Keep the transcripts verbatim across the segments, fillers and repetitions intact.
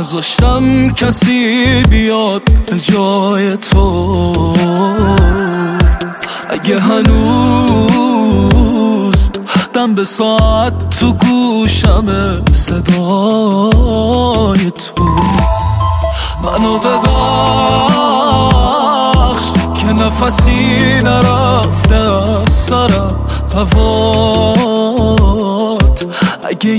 نذاشتم کسی بیاد به جای تو. اگه هنوز دم به ساعت تو گوشم صدای تو، منو ببخش که نفسی نرفته از سرم هوات. اگه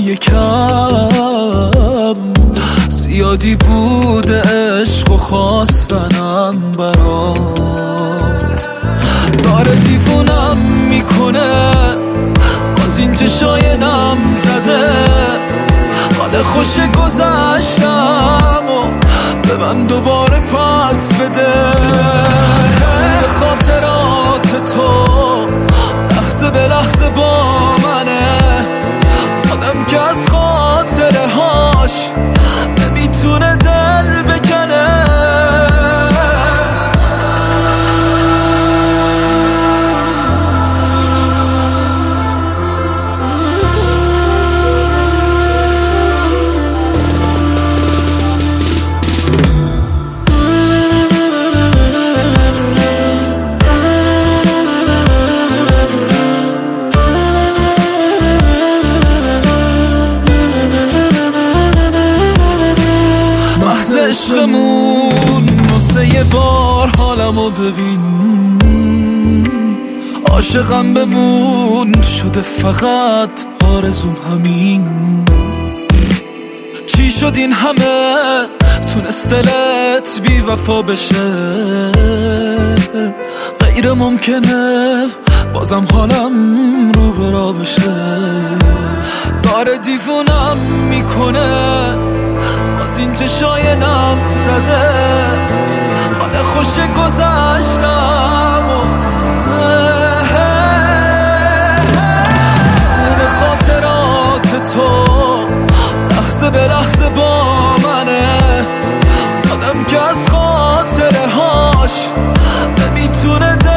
یکم زیادی بوده عشق و خواستنم برات، داره دیوونم میکنه باز این چشای نم زده. حال خوش گذشتم و به من دوباره پس بده. به خاطرات تو لحظه به لحظه با منه، آدم که از خاطره هاش نمیتونه دل بکنه. عشقمون نصه یه بار حالمو ببین، عاشقم بمون شده فقط آرزوم همین. چی شد این همه تونست دلت بی وفا بشه؟ غیر ممکنه بازم حالم رو برا بشه. داره دیوونم میکنه باز این چشای نم زده. حال خوش گذشتم و به خاطرات تو لحظه به لحظه با منه، آدم که از خاطره هاش نمیتونه